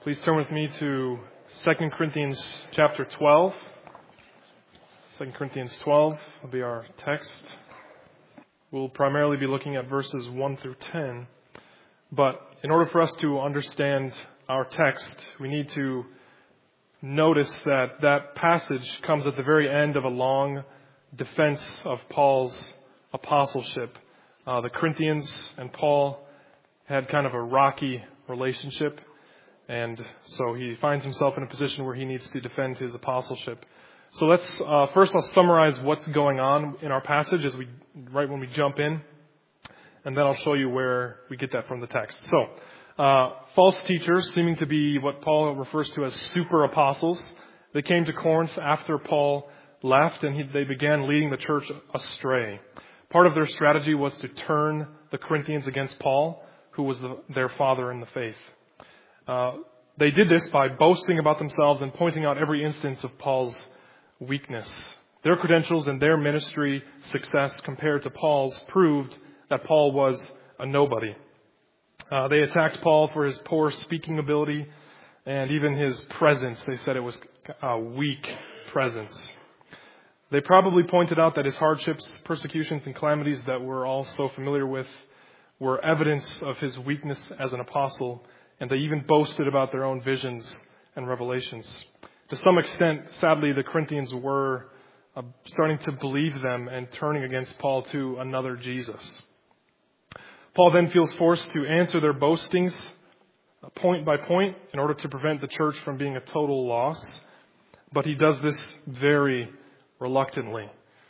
Please turn with me to 2 Corinthians chapter 12. 2 Corinthians 12 will be our text. We'll primarily be looking at verses 1 through 10. But in order for us to understand our text, we need to notice that that passage comes at the very end of a long defense of Paul's apostleship. The Corinthians and Paul had kind of a rocky relationship, and so he finds himself in a position where he needs to defend his apostleship. So first I'll summarize what's going on in our passage right when we jump in, and then I'll show you where we get that from the text. So, false teachers, seeming to be what Paul refers to as super apostles, they came to Corinth after Paul left, and they began leading the church astray. Part of their strategy was to turn the Corinthians against Paul, who was their father in the faith. They did this by boasting about themselves and pointing out every instance of Paul's weakness. Their credentials and their ministry success compared to Paul's proved that Paul was a nobody. They attacked Paul for his poor speaking ability and even his presence. They said it was a weak presence. They probably pointed out that his hardships, persecutions, and calamities that we're all so familiar with were evidence of his weakness as an apostle, and they even boasted about their own visions and revelations. To some extent, sadly, the Corinthians were starting to believe them and turning against Paul to another Jesus. Paul then feels forced to answer their boastings point by point in order to prevent the church from being a total loss, but he does this very reluctantly.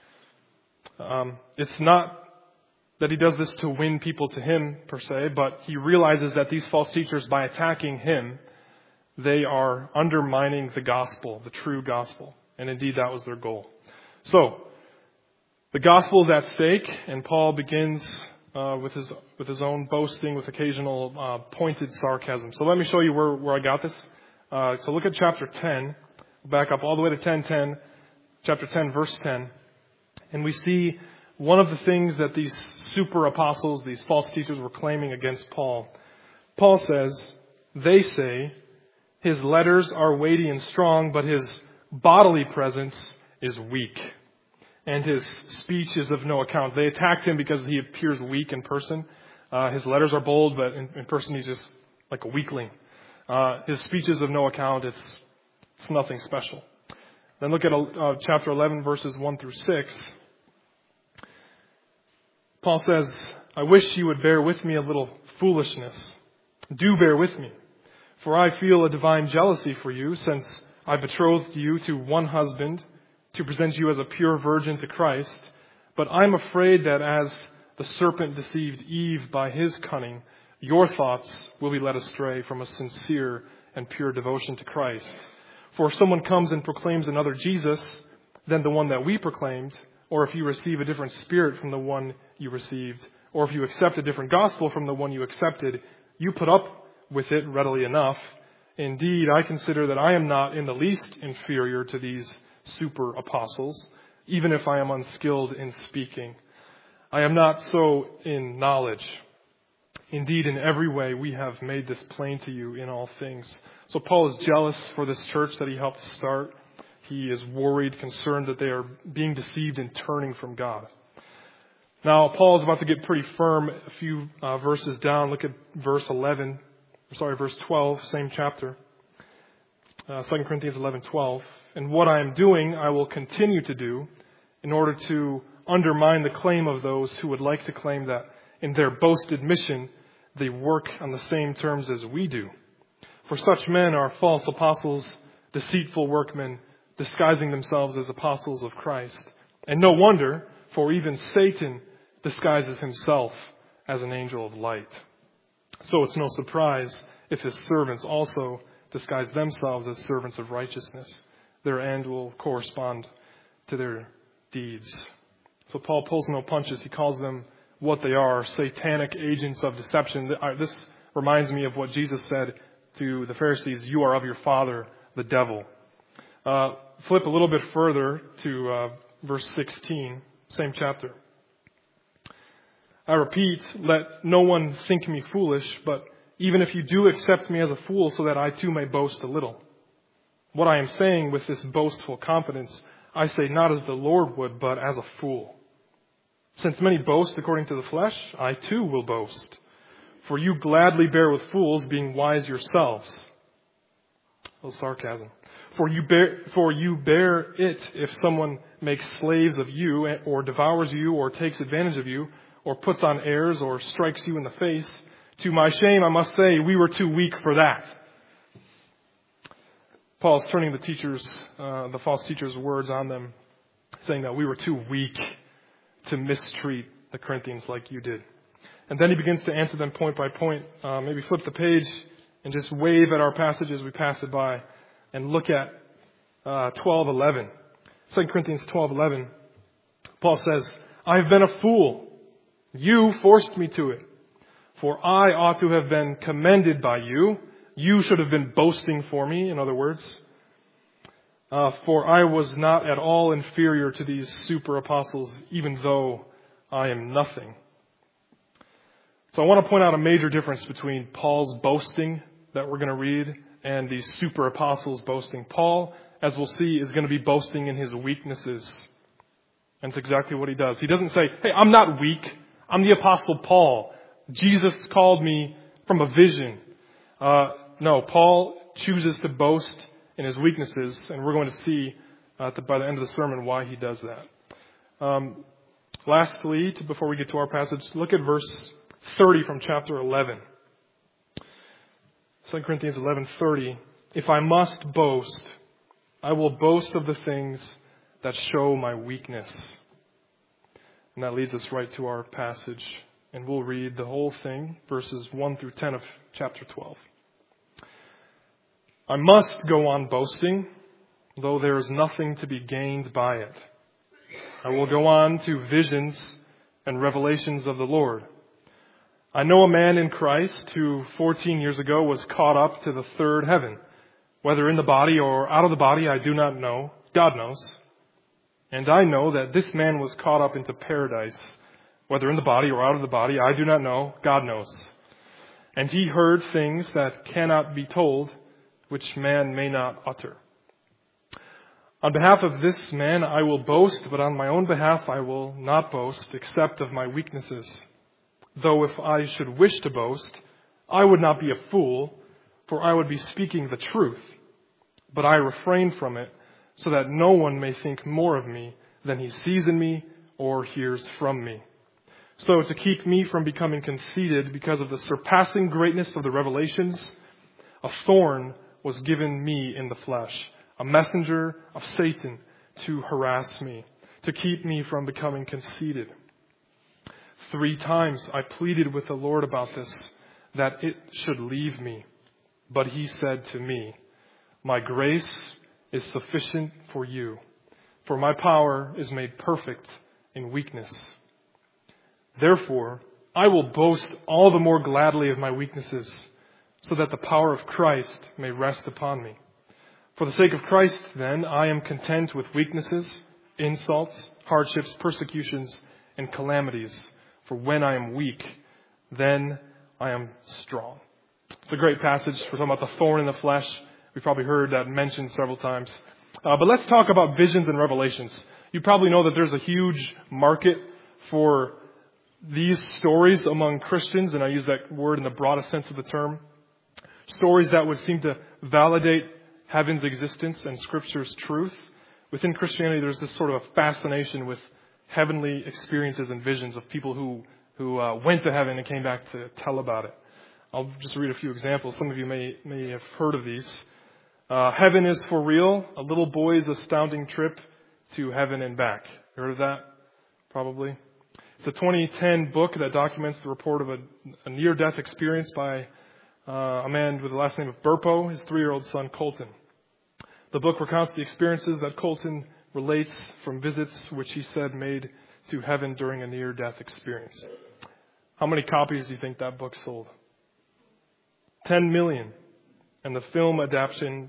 It's not that he does this to win people to him, per se, but he realizes that these false teachers, by attacking him, they are undermining the gospel, the true gospel. And indeed, that was their goal. So, the gospel is at stake, and Paul begins with his own boasting, with occasional pointed sarcasm. So let me show you where I got this. So look at chapter 10. Back up all the way to chapter 10, verse 10. And we see one of the things that these super apostles, these false teachers, were claiming against Paul. Paul says, they say, his letters are weighty and strong, but his bodily presence is weak, and his speech is of no account. They attacked him because he appears weak in person. His letters are bold, but in person he's just like a weakling. His speech is of no account. It's nothing special. Then look at chapter 11, verses 1 through 6. Paul says, I wish you would bear with me a little foolishness. Do bear with me, for I feel a divine jealousy for you, since I betrothed you to one husband to present you as a pure virgin to Christ. But I'm afraid that as the serpent deceived Eve by his cunning, your thoughts will be led astray from a sincere and pure devotion to Christ. For if someone comes and proclaims another Jesus than the one that we proclaimed, or if you receive a different spirit from the one you received, or if you accept a different gospel from the one you accepted, you put up with it readily enough. Indeed, I consider that I am not in the least inferior to these super apostles, even if I am unskilled in speaking. I am not so in knowledge. Indeed, in every way we have made this plain to you in all things. So Paul is jealous for this church that he helped start. He is worried, concerned that they are being deceived and turning from God. Now, Paul is about to get pretty firm a few verses down. Look at verse 12, same chapter. 2 Corinthians 11:12. And what I am doing, I will continue to do in order to undermine the claim of those who would like to claim that in their boasted mission, they work on the same terms as we do. For such men are false apostles, deceitful workmen, disguising themselves as apostles of Christ. And no wonder, for even Satan disguises himself as an angel of light. So it's no surprise if his servants also disguise themselves as servants of righteousness. Their end will correspond to their deeds. So Paul pulls no punches. He calls them what they are, satanic agents of deception. This reminds me of what Jesus said to the Pharisees, you are of your father, the devil. Flip a little bit further to verse 16, same chapter. I repeat, let no one think me foolish, but even if you do accept me as a fool so that I too may boast a little. What I am saying with this boastful confidence, I say not as the Lord would, but as a fool. Since many boast according to the flesh, I too will boast. For you gladly bear with fools, being wise yourselves. A little sarcasm. For you bear it if someone makes slaves of you, or devours you, or takes advantage of you, or puts on airs, or strikes you in the face. To my shame, I must say, we were too weak for that. Paul's turning the false teachers' words on them, saying that we were too weak to mistreat the Corinthians like you did. And then he begins to answer them point by point. Maybe flip the page and just wave at our passage as we pass it by and look at 12:11. 2 Corinthians 12:11. Paul says, I have been a fool. You forced me to it. For I ought to have been commended by you. You should have been boasting for me, in other words. For I was not at all inferior to these super apostles, even though I am nothing. So I want to point out a major difference between Paul's boasting that we're going to read and these super apostles boasting. Paul, as we'll see, is going to be boasting in his weaknesses. And it's exactly what he does. He doesn't say, hey, I'm not weak. I'm the apostle Paul. Jesus called me from a vision. No, Paul chooses to boast in his weaknesses, and we're going to see by the end of the sermon why he does that. Lastly, before we get to our passage, look at verse 30 from chapter 11. 2 Corinthians 11:30. If I must boast, I will boast of the things that show my weakness. And that leads us right to our passage. And we'll read the whole thing, verses 1 through 10 of chapter 12. I must go on boasting, though there is nothing to be gained by it. I will go on to visions and revelations of the Lord. I know a man in Christ who 14 years ago was caught up to the third heaven. Whether in the body or out of the body, I do not know. God knows. And I know that this man was caught up into paradise. Whether in the body or out of the body, I do not know. God knows. And he heard things that cannot be told, which man may not utter. On behalf of this man I will boast, but on my own behalf I will not boast, except of my weaknesses. Though if I should wish to boast, I would not be a fool, for I would be speaking the truth. But I refrain from it, so that no one may think more of me than he sees in me or hears from me. So to keep me from becoming conceited because of the surpassing greatness of the revelations, a thorn was given me in the flesh, a messenger of Satan to harass me, to keep me from becoming conceited. 3 times I pleaded with the Lord about this, that it should leave me. But he said to me, my grace is sufficient for you, for my power is made perfect in weakness. Therefore, I will boast all the more gladly of my weaknesses, so that the power of Christ may rest upon me. For the sake of Christ, then, I am content with weaknesses, insults, hardships, persecutions, and calamities. For when I am weak, then I am strong. It's a great passage. We're talking about the thorn in the flesh. We've probably heard that mentioned several times. But let's talk about visions and revelations. You probably know that there's a huge market for these stories among Christians, and I use that word in the broadest sense of the term. Stories that would seem to validate heaven's existence and Scripture's truth. Within Christianity, there's this sort of a fascination with heavenly experiences and visions of people who went to heaven and came back to tell about it. I'll just read a few examples. Some of you may have heard of these. Heaven is for Real, a little boy's astounding trip to heaven and back. Heard of that? Probably. It's a 2010 book that documents the report of a near-death experience by a man with the last name of Burpo, his 3-year-old son, Colton. The book recounts the experiences that Colton relates from visits which he said made to heaven during a near-death experience. How many copies do you think that book sold? 10 million. And the film adaptation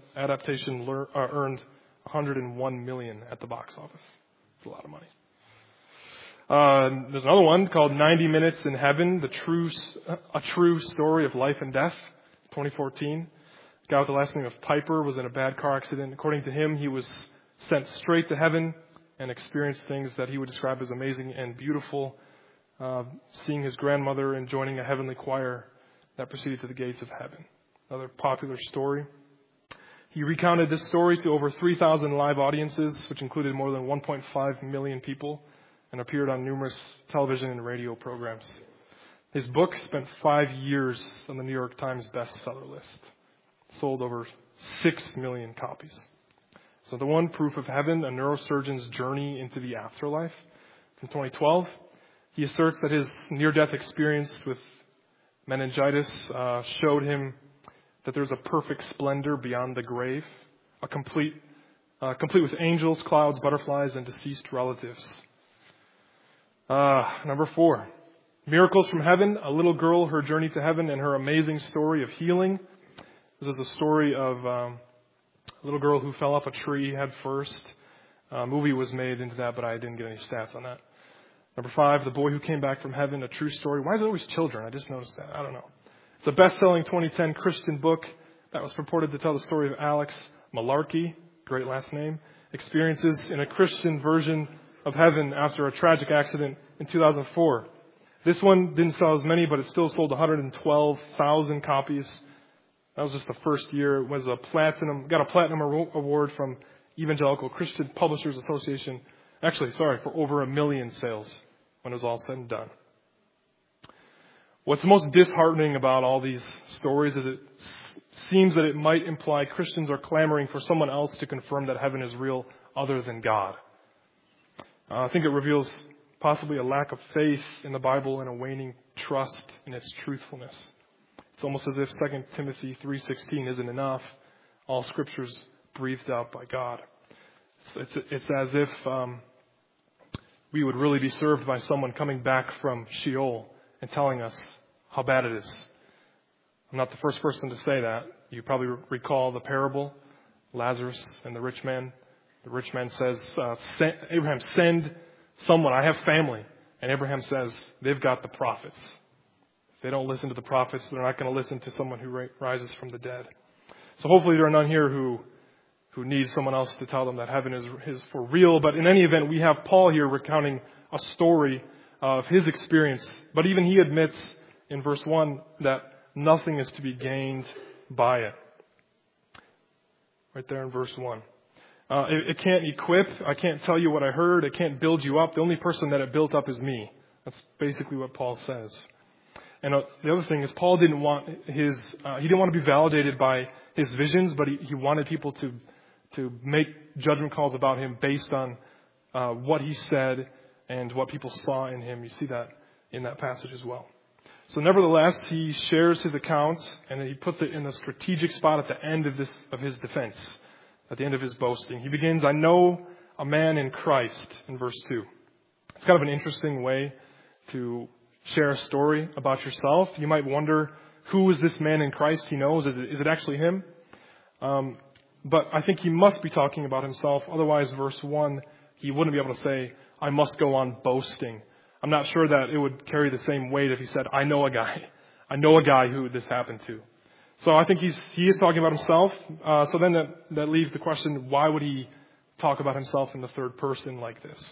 earned $101 million at the box office. It's a lot of money. There's another one called 90 Minutes in Heaven, a true story of life and death, 2014. A guy with the last name of Piper was in a bad car accident. According to him, he was sent straight to heaven and experienced things that he would describe as amazing and beautiful, seeing his grandmother and joining a heavenly choir that proceeded to the gates of heaven. Another popular story. He recounted this story to over 3,000 live audiences, which included more than 1.5 million people, and appeared on numerous television and radio programs. His book spent 5 years on the New York Times bestseller list. Sold over 6 million copies. So the one, Proof of Heaven, a neurosurgeon's journey into the afterlife, from 2012. He asserts that his near-death experience with meningitis showed him that there's a perfect splendor beyond the grave, complete with angels, clouds, butterflies, and deceased relatives. Number 4, Miracles from Heaven, a little girl, her journey to heaven, and her amazing story of healing. This is a story of a little girl who fell off a tree head first. A movie was made into that, but I didn't get any stats on that. Number 5, The Boy Who Came Back from Heaven, a true story. Why is it always children? I just noticed that. I don't know. It's a best-selling 2010 Christian book that was purported to tell the story of Alex Malarkey, great last name, experiences in a Christian version of heaven after a tragic accident in 2004. This one didn't sell as many, but it still sold 112,000 copies. That was just the first year. It was got a platinum award from Evangelical Christian Publishers Association. For over 1 million sales when it was all said and done. What's most disheartening about all these stories is it seems that it might imply Christians are clamoring for someone else to confirm that heaven is real other than God. I think it reveals possibly a lack of faith in the Bible and a waning trust in its truthfulness. It's almost as if 2 Timothy 3:16 isn't enough. All Scripture's breathed out by God. It's as if we would really be served by someone coming back from Sheol and telling us how bad it is. I'm not the first person to say that. You probably recall the parable, Lazarus and the rich man. The rich man says, Abraham, send someone. I have family. And Abraham says, they've got the prophets. If they don't listen to the prophets, they're not going to listen to someone who rises from the dead. So hopefully there are none here who need someone else to tell them that heaven is for real. But in any event, we have Paul here recounting a story of his experience. But even he admits in verse 1 that nothing is to be gained by it. Right there in verse 1. It can't equip. I can't tell you what I heard. It can't build you up. The only person that it built up is me. That's basically what Paul says. And the other thing is Paul didn't want he didn't want to be validated by his visions, but he wanted people to make judgment calls about him based on what he said and what people saw in him. You see that in that passage as well. So nevertheless, he shares his account and he puts it in a strategic spot at the end of his defense, at the end of his boasting. He begins, I know a man in Christ, in verse 2. It's kind of an interesting way to share a story about yourself. You might wonder, who is this man in Christ he knows? Is it actually him? But I think he must be talking about himself. Otherwise, verse 1, he wouldn't be able to say, I must go on boasting. I'm not sure that it would carry the same weight if he said, I know a guy. I know a guy who this happened to. So I think he is talking about himself. So then that leaves the question, why would he talk about himself in the third person like this?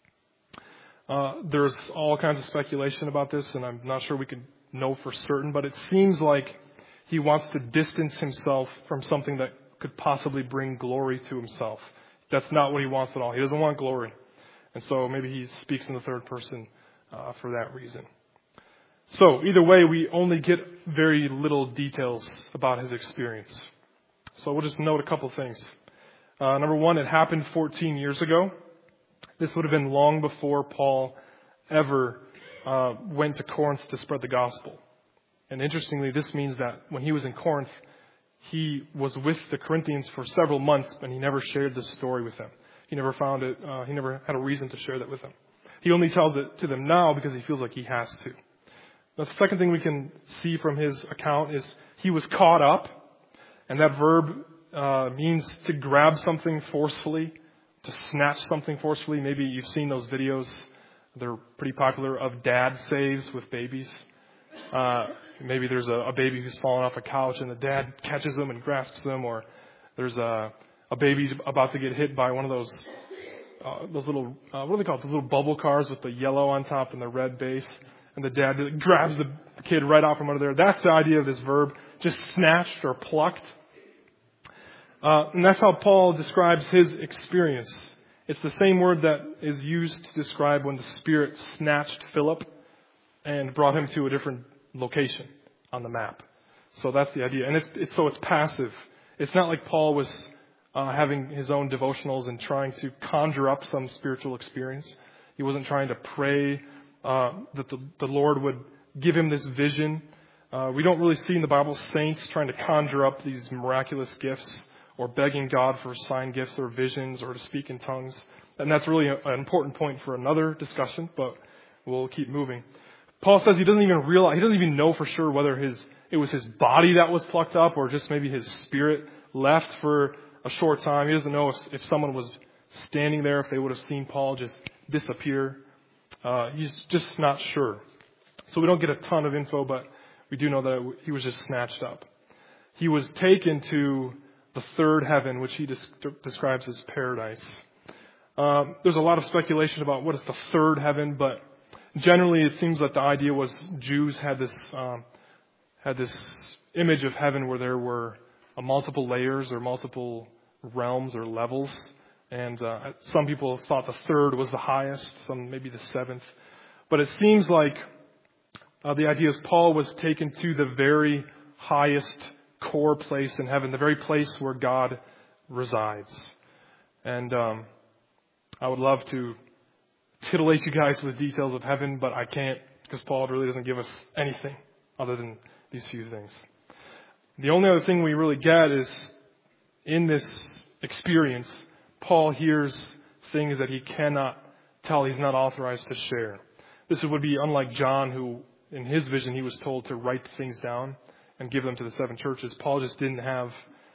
There's all kinds of speculation about this, and I'm not sure we can know for certain, but it seems like he wants to distance himself from something that could possibly bring glory to himself. That's not what he wants at all. He doesn't want glory. And so maybe he speaks in the third person for that reason. So either way, we only get very little details about his experience. So we'll just note a couple things. Number one, it happened 14 years ago. This would have been long before Paul ever went to Corinth to spread the gospel. And interestingly, this means that when he was in Corinth, he was with the Corinthians for several months, and he never shared this story with them. He never found it. He never had a reason to share that with them. He only tells it to them now because he feels like he has to. The second thing we can see from his account is he was caught up, and that verb means to grab something forcefully, to snatch something forcefully. Maybe you've seen those videos They're pretty popular, of dad saves with babies. Maybe there's a baby who's fallen off a couch and the dad catches them and grasps them, or there's a baby about to get hit by one of those little, what are they called? Those little bubble cars with the yellow on top and the red base. And the dad grabs the kid right off from under there. That's the idea of this verb, just snatched or plucked. And that's how Paul describes his experience. It's the same word that is used to describe when the Spirit snatched Philip and brought him to a different location on the map. So that's the idea. And it's passive. It's not like Paul was having his own devotionals and trying to conjure up some spiritual experience. He wasn't trying to pray that the Lord would give him this vision. We don't really see in the Bible saints trying to conjure up these miraculous gifts or begging God for sign gifts or visions or to speak in tongues. And that's really an important point for another discussion, but we'll keep moving. Paul says he doesn't even know for sure whether it was his body that was plucked up or just maybe his spirit left for a short time. He doesn't know if someone was standing there, if they would have seen Paul just disappear. He's just not sure. So we don't get a ton of info, but we do know that he was just snatched up. He was taken to the third heaven, which he describes as paradise. There's a lot of speculation about what is the third heaven, but generally it seems that the idea was Jews had this image of heaven where there were multiple layers or multiple realms or levels. And some people thought the third was the highest, some maybe the seventh. But it seems like the idea is Paul was taken to the very highest core place in heaven, the very place where God resides. And I would love to titillate you guys with details of heaven, but I can't because Paul really doesn't give us anything other than these few things. The only other thing we really get is in this experience, Paul hears things that he cannot tell, he's not authorized to share. This would be unlike John, who in his vision he was told to write things down and give them to the 7 churches. Paul just didn't have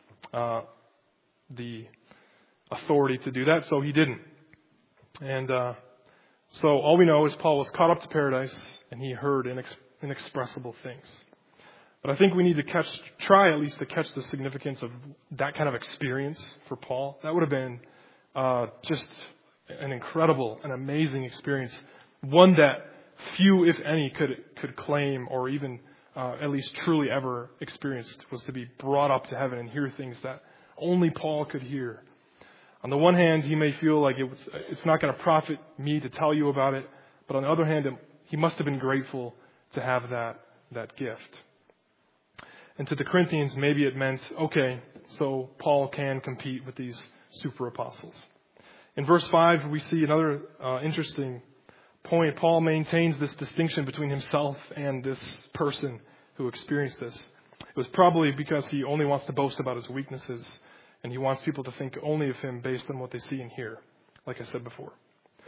the authority to do that, so he didn't. And so all we know is Paul was caught up to paradise and he heard inexpressible things. But I think we need to try at least to catch the significance of that kind of experience for Paul. That would have been just an incredible and amazing experience. One that few, if any, could claim or even at least truly ever experienced, was to be brought up to heaven and hear things that only Paul could hear. On the one hand, he may feel like it's not going to profit me to tell you about it. But on the other hand, he must have been grateful to have that gift. And to the Corinthians, maybe it meant, okay, so Paul can compete with these super apostles. In verse 5, we see another interesting point. Paul maintains this distinction between himself and this person who experienced this. It was probably because he only wants to boast about his weaknesses, and he wants people to think only of him based on what they see and hear, like I said before.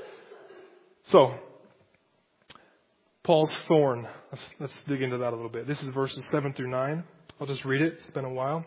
So, Paul's thorn. Let's dig into that a little bit. This is verses 7 through 9. I'll just read it. It's been a while.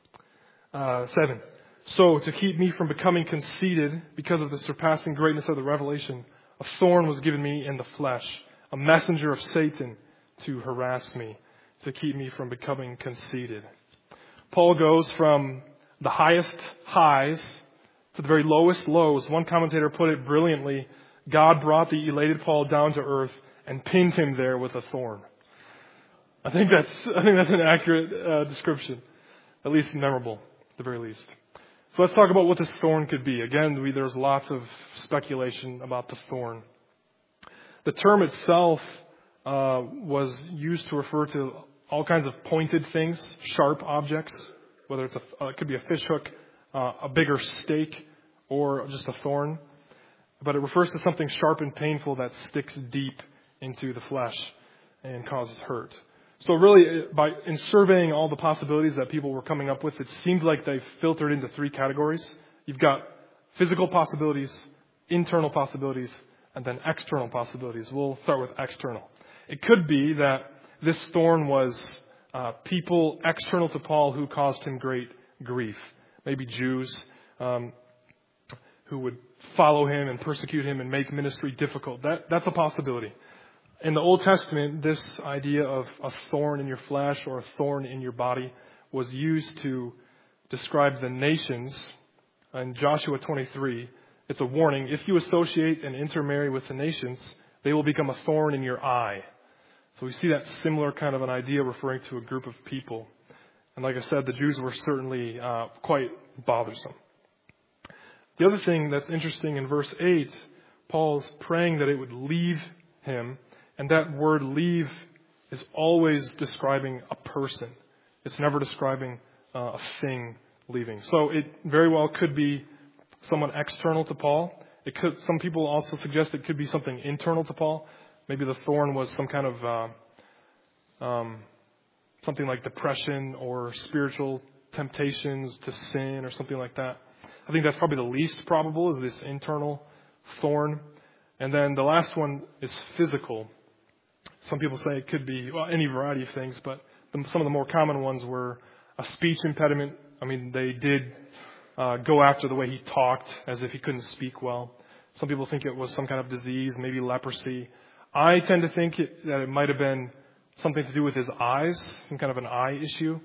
7. So, to keep me from becoming conceited because of the surpassing greatness of the revelation, a thorn was given me in the flesh, a messenger of Satan to harass me, to keep me from becoming conceited. Paul goes from the highest highs to the very lowest lows. One commentator put it brilliantly. God brought the elated Paul down to earth and pinned him there with a thorn. I think that's an accurate description, at least memorable, at the very least. So let's talk about what this thorn could be. Again, there's lots of speculation about the thorn. The term itself was used to refer to all kinds of pointed things, sharp objects, whether it could be a fish hook, a bigger stake, or just a thorn. But it refers to something sharp and painful that sticks deep into the flesh and causes hurt. So really, in surveying all the possibilities that people were coming up with, it seemed like they filtered into 3 categories. You've got physical possibilities, internal possibilities, and then external possibilities. We'll start with external. It could be that this thorn was people external to Paul who caused him great grief. Maybe Jews who would follow him and persecute him and make ministry difficult. That's a possibility. In the Old Testament, this idea of a thorn in your flesh or a thorn in your body was used to describe the nations. In Joshua 23, it's a warning. If you associate and intermarry with the nations, they will become a thorn in your eye. So we see that similar kind of an idea referring to a group of people. And like I said, the Jews were certainly quite bothersome. The other thing that's interesting in verse 8, Paul's praying that it would leave him. And that word leave is always describing a person. It's never describing a thing leaving. So it very well could be someone external to Paul. Some people also suggest it could be something internal to Paul. Maybe the thorn was some kind of something like depression or spiritual temptations to sin or something like that. I think that's probably the least probable, is this internal thorn. And then the last one is physical. Some people say it could be any variety of things, but some of the more common ones were a speech impediment. I mean, they did go after the way he talked, as if he couldn't speak well. Some people think it was some kind of disease, maybe leprosy. I tend to think that it might have been something to do with his eyes, some kind of an eye issue.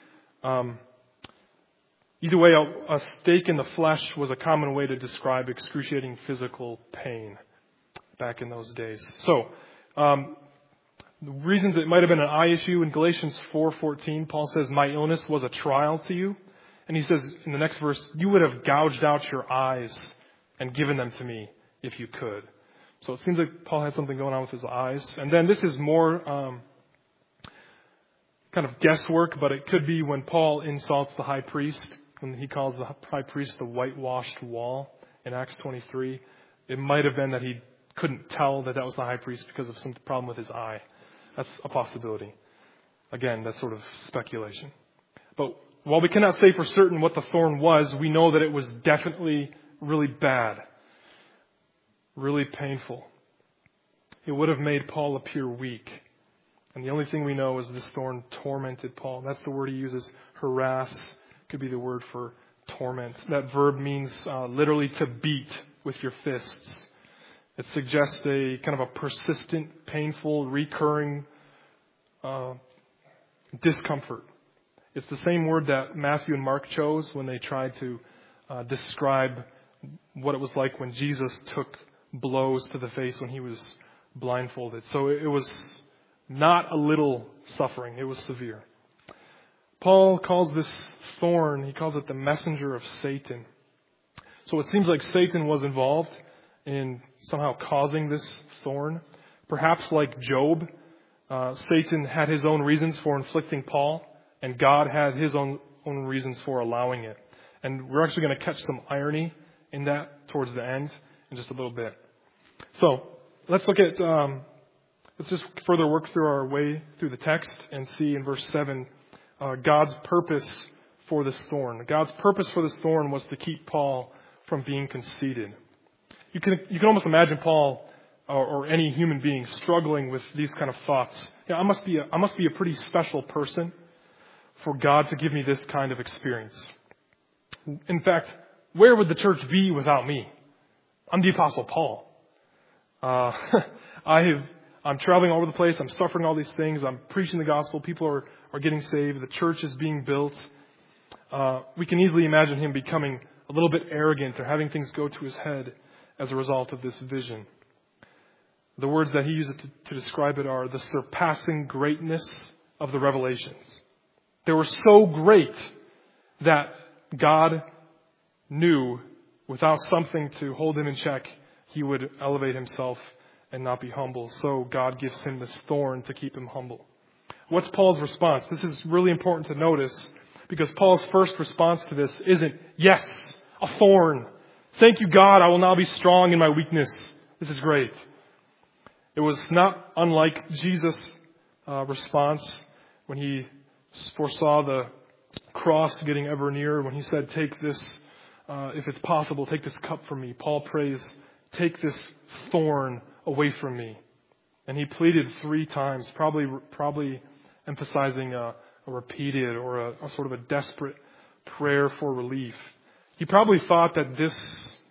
Either way, a stake in the flesh was a common way to describe excruciating physical pain back in those days. So, the reasons it might have been an eye issue, in Galatians 4:14, Paul says, "My illness was a trial to you." And he says in the next verse, "You would have gouged out your eyes and given them to me if you could." So it seems like Paul had something going on with his eyes. And then this is more kind of guesswork, but it could be when Paul insults the high priest, when he calls the high priest the whitewashed wall in Acts 23. It might have been that he couldn't tell that was the high priest because of some problem with his eye. That's a possibility. Again, that's sort of speculation. But while we cannot say for certain what the thorn was, we know that it was definitely really bad, really painful. It would have made Paul appear weak. And the only thing we know is this thorn tormented Paul. That's the word he uses, harass. Could be the word for torment. That verb means literally to beat with your fists. It suggests a kind of a persistent, painful, recurring discomfort. It's the same word that Matthew and Mark chose when they tried to describe what it was like when Jesus took blows to the face when he was blindfolded. So it was not a little suffering. It was severe. Paul calls this thorn, he calls it the messenger of Satan. So it seems like Satan was involved in somehow causing this thorn. Perhaps like Job, Satan had his own reasons for inflicting Paul, and God had his own reasons for allowing it. And we're actually going to catch some irony in that towards the end in just a little bit. So let's look at, let's just further work through our way through the text and see in verse 7 God's purpose for this thorn. God's purpose for this thorn was to keep Paul from being conceited. You can almost imagine Paul or any human being struggling with these kind of thoughts. I must be a pretty special person for God to give me this kind of experience. In fact, where would the church be without me? I'm the Apostle Paul. I'm traveling all over the place. I'm suffering all these things. I'm preaching the gospel. People are getting saved. The church is being built. We can easily imagine him becoming a little bit arrogant or having things go to his head as a result of this vision. The words that he uses to describe it are the surpassing greatness of the revelations. They were so great that God knew without something to hold him in check, he would elevate himself and not be humble. So God gives him this thorn to keep him humble. What's Paul's response? This is really important to notice because Paul's first response to this isn't, yes, a thorn. Thank you, God, I will now be strong in my weakness. This is great. It was not unlike Jesus' response when he foresaw the cross getting ever nearer, when he said, take this, if it's possible, take this cup from me. Paul prays, take this thorn away from me. And he pleaded 3 times, probably emphasizing a repeated or a sort of a desperate prayer for relief. He probably thought that this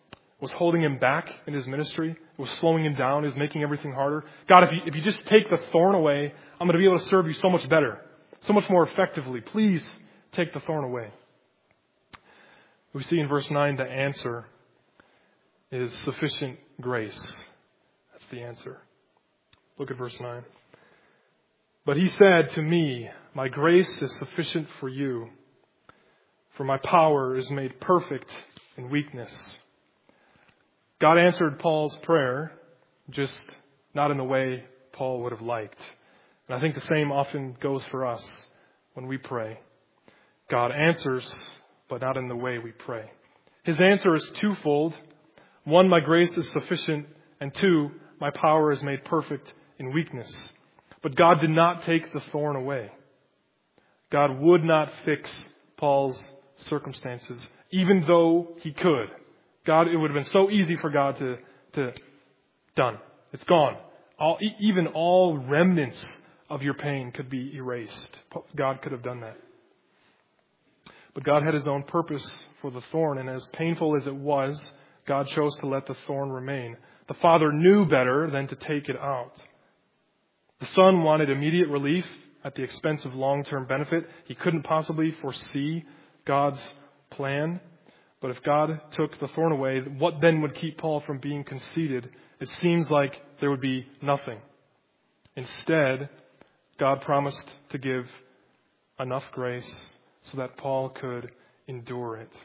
was holding him back in his ministry. It was slowing him down. It was making everything harder. God, if you just take the thorn away, I'm going to be able to serve you so much better, so much more effectively. Please take the thorn away. We see in verse 9 the answer is sufficient grace. That's the answer. Look at verse 9. But he said to me, my grace is sufficient for you, for my power is made perfect in weakness. God answered Paul's prayer, just not in the way Paul would have liked. And I think the same often goes for us when we pray. God answers, but not in the way we pray. His answer is twofold. One, my grace is sufficient, and two, my power is made perfect in weakness. But God did not take the thorn away. God would not fix Paul's circumstances, even though he could. It would have been so easy for God to done. It's gone. Even all remnants of your pain could be erased. God could have done that. But God had his own purpose for the thorn, and as painful as it was, God chose to let the thorn remain. The Father knew better than to take it out. The Son wanted immediate relief at the expense of long-term benefit. He couldn't possibly foresee God's plan. But if God took the thorn away, what then would keep Paul from being conceited? It seems like there would be nothing. Instead, God promised to give enough grace so that Paul could endure it.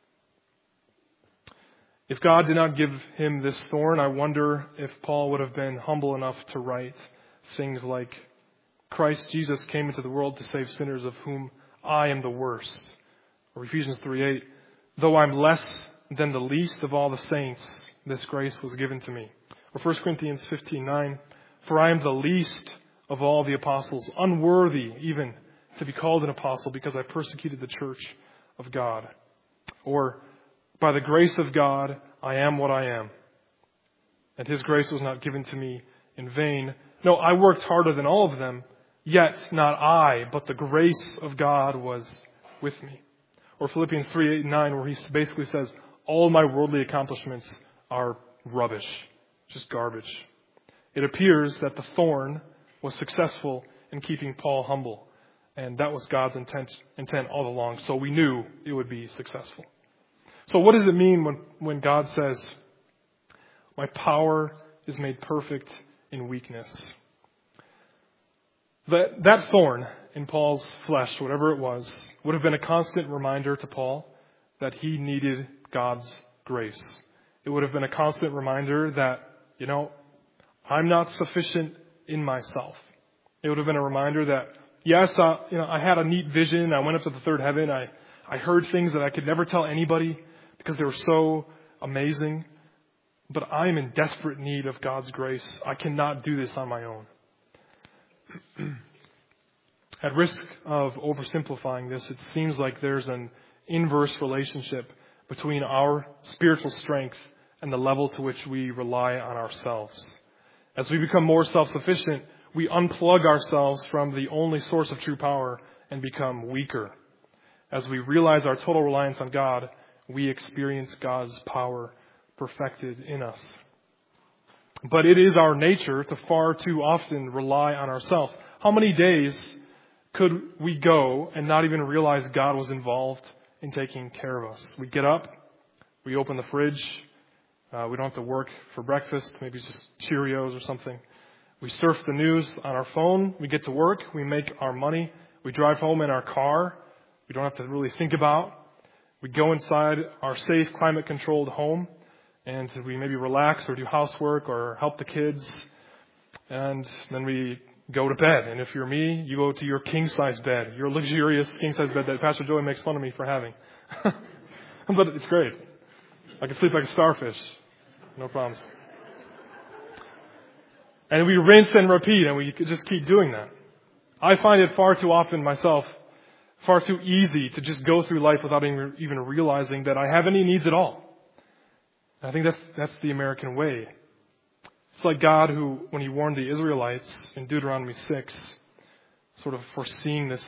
If God did not give him this thorn, I wonder if Paul would have been humble enough to write things like, Christ Jesus came into the world to save sinners, of whom I am the worst. Or Ephesians 3:8, though I'm less than the least of all the saints, this grace was given to me. Or 1 Corinthians 15:9, for I am the least of all the apostles, unworthy even to be called an apostle because I persecuted the church of God. Or, by the grace of God, I am what I am. And his grace was not given to me in vain. No, I worked harder than all of them, yet not I, but the grace of God was with me. Or Philippians 3:8-9, where he basically says, all my worldly accomplishments are rubbish, just garbage. It appears that the thorn was successful in keeping Paul humble. And that was God's intent all along. So we knew it would be successful. So what does it mean when God says, my power is made perfect in weakness? That thorn in Paul's flesh, whatever it was, would have been a constant reminder to Paul that he needed God's grace. It would have been a constant reminder that, I'm not sufficient in myself. It would have been a reminder that, yes, I had a neat vision. I went up to the third heaven. I heard things that I could never tell anybody because they were so amazing. But I am in desperate need of God's grace. I cannot do this on my own. At risk of oversimplifying this, it seems like there's an inverse relationship between our spiritual strength and the level to which we rely on ourselves. As we become more self-sufficient, we unplug ourselves from the only source of true power and become weaker. As we realize our total reliance on God, we experience God's power perfected in us. But it is our nature to far too often rely on ourselves. How many days could we go and not even realize God was involved in taking care of us? We get up, we open the fridge, we don't have to work for breakfast, maybe it's just Cheerios or something. We surf the news on our phone, we get to work, we make our money, we drive home in our car, we don't have to really think about. We go inside our safe, climate-controlled home, and we maybe relax or do housework or help the kids, and then we go to bed. And if you're me, you go to your king-size bed, your luxurious king-size bed that Pastor Joey makes fun of me for having. But it's great. I can sleep like a starfish. No problems. And we rinse and repeat, and we just keep doing that. I find it far too often myself, far too easy to just go through life without even realizing that I have any needs at all. And I think that's the American way. It's like God who, when he warned the Israelites in Deuteronomy 6, sort of foreseeing this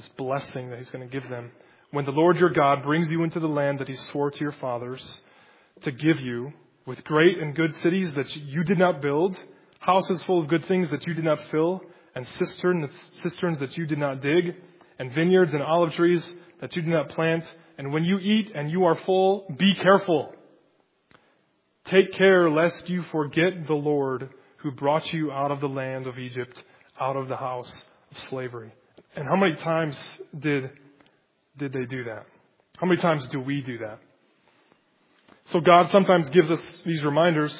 blessing that he's going to give them. When the Lord your God brings you into the land that he swore to your fathers to give you, with great and good cities that you did not build, houses full of good things that you did not fill, and cisterns that you did not dig, and vineyards and olive trees that you did not plant. And when you eat and you are full, be careful. Take care lest you forget the Lord who brought you out of the land of Egypt, out of the house of slavery. And how many times did they do that? How many times do we do that? So God sometimes gives us these reminders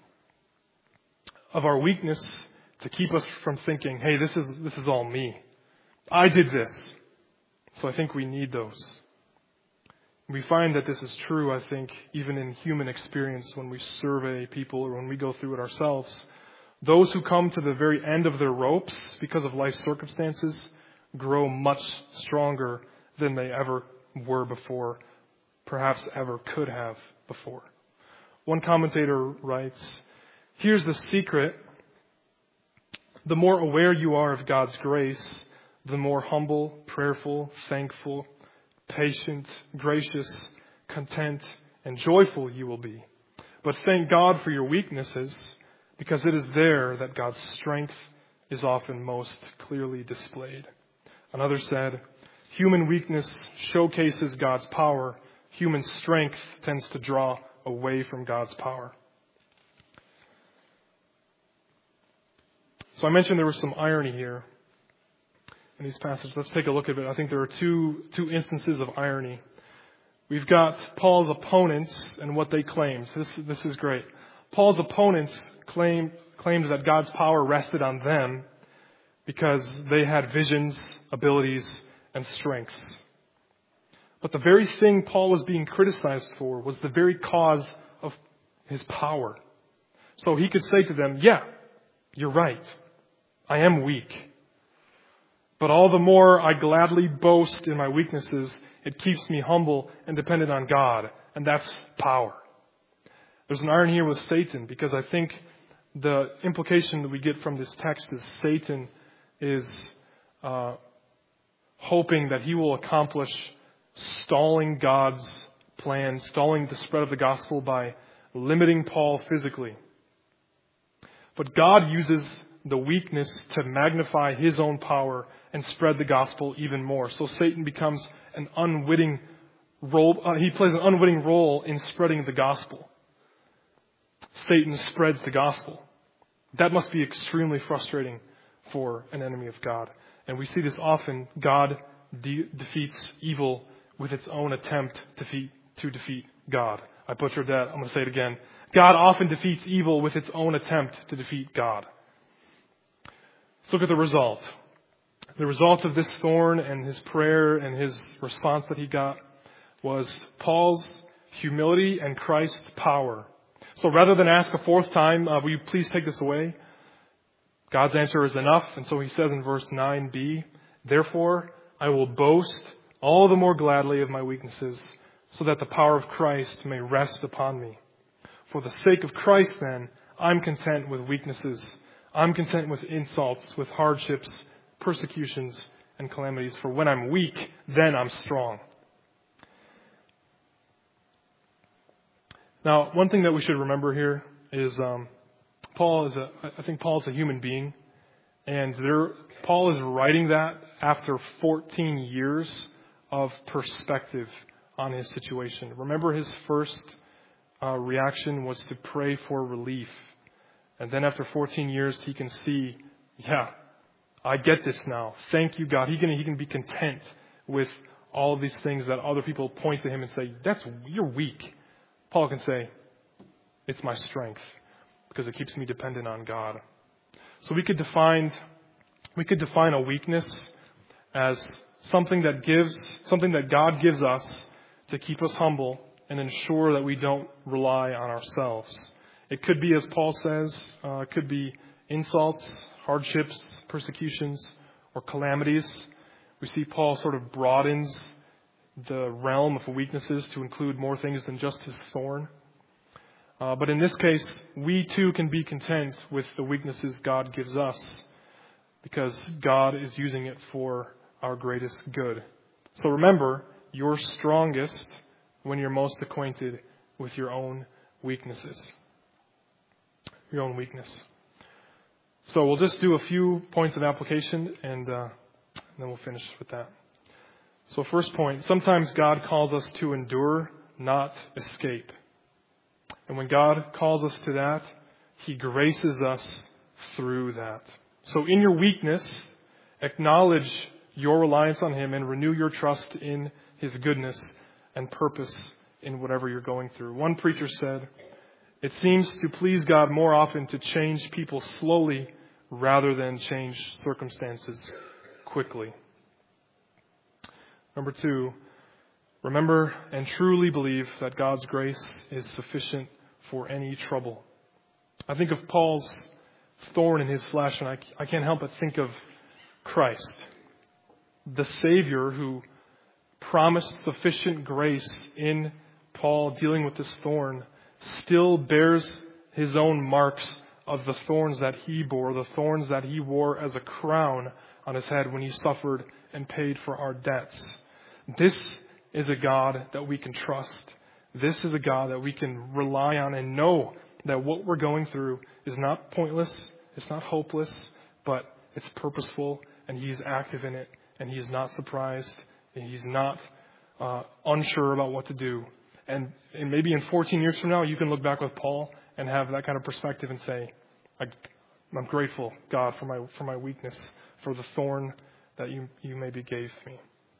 of our weakness to keep us from thinking, hey, this is all me. I did this. So I think we need those. We find that this is true, I think, even in human experience when we survey people or when we go through it ourselves. Those who come to the very end of their ropes because of life circumstances grow much stronger than they ever were before, perhaps ever could have before. One commentator writes, here's the secret. The more aware you are of God's grace, the more humble, prayerful, thankful, patient, gracious, content, and joyful you will be. But thank God for your weaknesses, because it is there that God's strength is often most clearly displayed. Another said, human weakness showcases God's power. Human strength tends to draw away from God's power. So I mentioned there was some irony here in these passages. Let's take a look at it. I think there are two instances of irony. We've got Paul's opponents and what they claimed. This is great. Paul's opponents claimed that God's power rested on them because they had visions, abilities, and strengths. But the very thing Paul was being criticized for was the very cause of his power. So he could say to them, yeah, you're right. I am weak. But all the more I gladly boast in my weaknesses, it keeps me humble and dependent on God. And that's power. There's an irony here with Satan, because I think the implication that we get from this text is Satan is hoping that he will accomplish stalling God's plan, stalling the spread of the gospel by limiting Paul physically. But God uses the weakness to magnify his own power and spread the gospel even more. So Satan becomes an unwitting role. He plays an unwitting role in spreading the gospel. Satan spreads the gospel. That must be extremely frustrating for an enemy of God. And we see this often. God defeats evil with its own attempt to defeat God. I butchered that. I'm going to say it again. God often defeats evil with its own attempt to defeat God. Let's look at the result. The result of this thorn and his prayer and his response that he got was Paul's humility and Christ's power. So rather than ask a fourth time, will you please take this away? God's answer is enough. And so he says in verse 9b, therefore I will boast all the more gladly of my weaknesses, so that the power of Christ may rest upon me. For the sake of Christ, then, I'm content with weaknesses. I'm content with insults, with hardships, persecutions, and calamities. For when I'm weak, then I'm strong. Now, one thing that we should remember here is I think Paul's a human being, and Paul is writing that after 14 years of perspective on his situation. Remember, his first reaction was to pray for relief. And then after 14 years, he can see, yeah, I get this now. Thank you, God. He can be content with all of these things that other people point to him and say, you're weak. Paul can say, it's my strength, because it keeps me dependent on God. So we could define a weakness as something that God gives us to keep us humble and ensure that we don't rely on ourselves. It could be, as Paul says, it could be insults, hardships, persecutions, or calamities. We see Paul sort of broadens the realm of weaknesses to include more things than just his thorn. But in this case, we too can be content with the weaknesses God gives us, because God is using it for our greatest good. So remember, you're strongest when you're most acquainted with your own weaknesses. Your own weakness. So we'll just do a few points of application and then we'll finish with that. So first point, sometimes God calls us to endure, not escape. And when God calls us to that, He graces us through that. So in your weakness, acknowledge your reliance on Him and renew your trust in His goodness and purpose in whatever you're going through. One preacher said, "It seems to please God more often to change people slowly rather than change circumstances quickly." Number 2, remember and truly believe that God's grace is sufficient for any trouble. I think of Paul's thorn in his flesh, and I can't help but think of Christ, the Savior who promised sufficient grace in Paul dealing with this thorn, still bears His own marks of the thorns that He bore, the thorns that He wore as a crown on His head when He suffered and paid for our debts. This is a God that we can trust. This is a God that we can rely on and know that what we're going through is not pointless, it's not hopeless, but it's purposeful, and He's active in it, and He is not surprised, and He's not unsure about what to do. And maybe in 14 years from now, you can look back with Paul and have that kind of perspective and say, I'm grateful, God, for my weakness, for the thorn that you maybe gave me.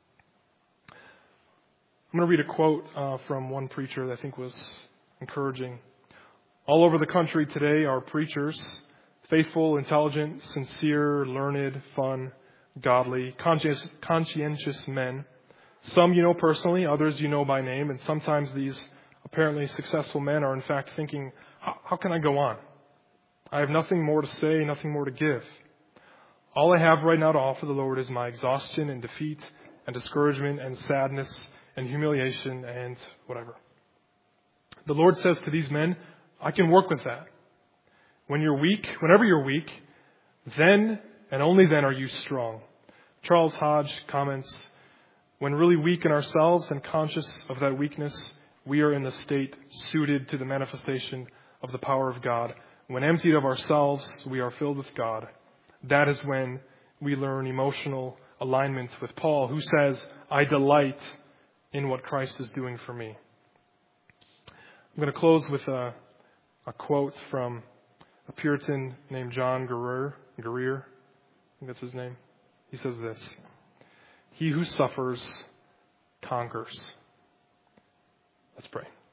I'm going to read a quote from one preacher that I think was encouraging. All over the country today are preachers, faithful, intelligent, sincere, learned, fun, godly, conscientious men. Some you know personally, others you know by name, and sometimes these apparently successful men are in fact thinking, how can I go on? I have nothing more to say, nothing more to give. All I have right now to offer the Lord is my exhaustion and defeat and discouragement and sadness and humiliation and whatever. The Lord says to these men, I can work with that. Whenever you're weak, then and only then are you strong. Charles Hodge comments, when really weak in ourselves and conscious of that weakness, we are in the state suited to the manifestation of the power of God. When emptied of ourselves, we are filled with God. That is when we learn emotional alignment with Paul, who says, I delight in what Christ is doing for me. I'm going to close with a quote from a Puritan named John Greer. I think that's his name. He says this, "He who suffers conquers." Let's pray.